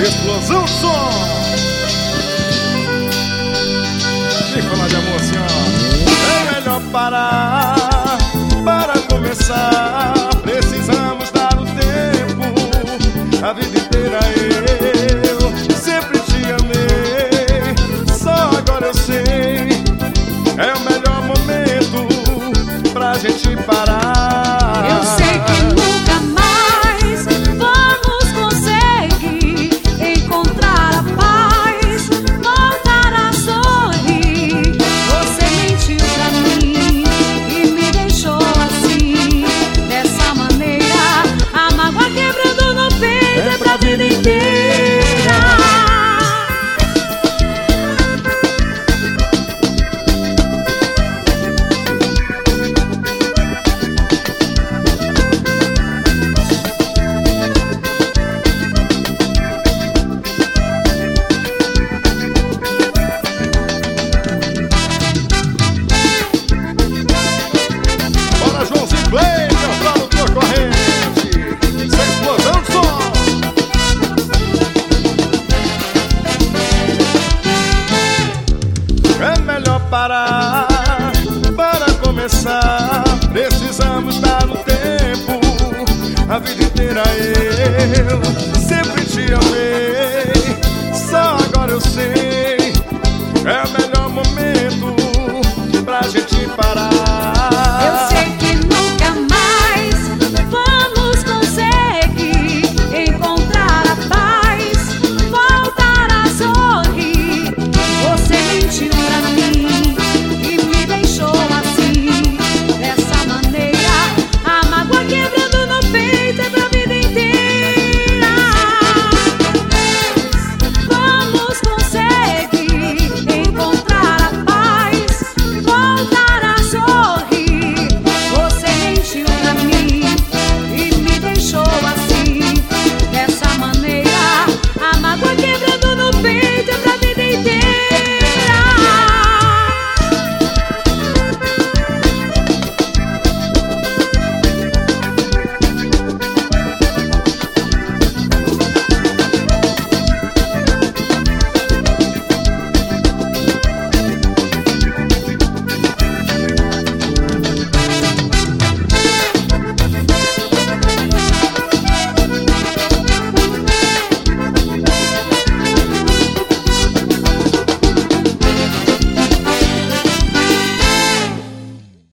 Explosão de som. Vem falar de amor, senhora. É melhor parar para começar. Precisamos dar um tempo. A vida inteira eu sempre te amei. Só agora eu sei. É o melhor momento pra gente parar. Eu sei que nunca mais vamos conseguir encontrar a paz, voltar a sorrir. Você mentiu pra mim e me deixou assim, dessa maneira. A mágoa quebrando no peito é pra vida inteira. Parar para começar. Precisamos dar um tempo. A vida inteira eu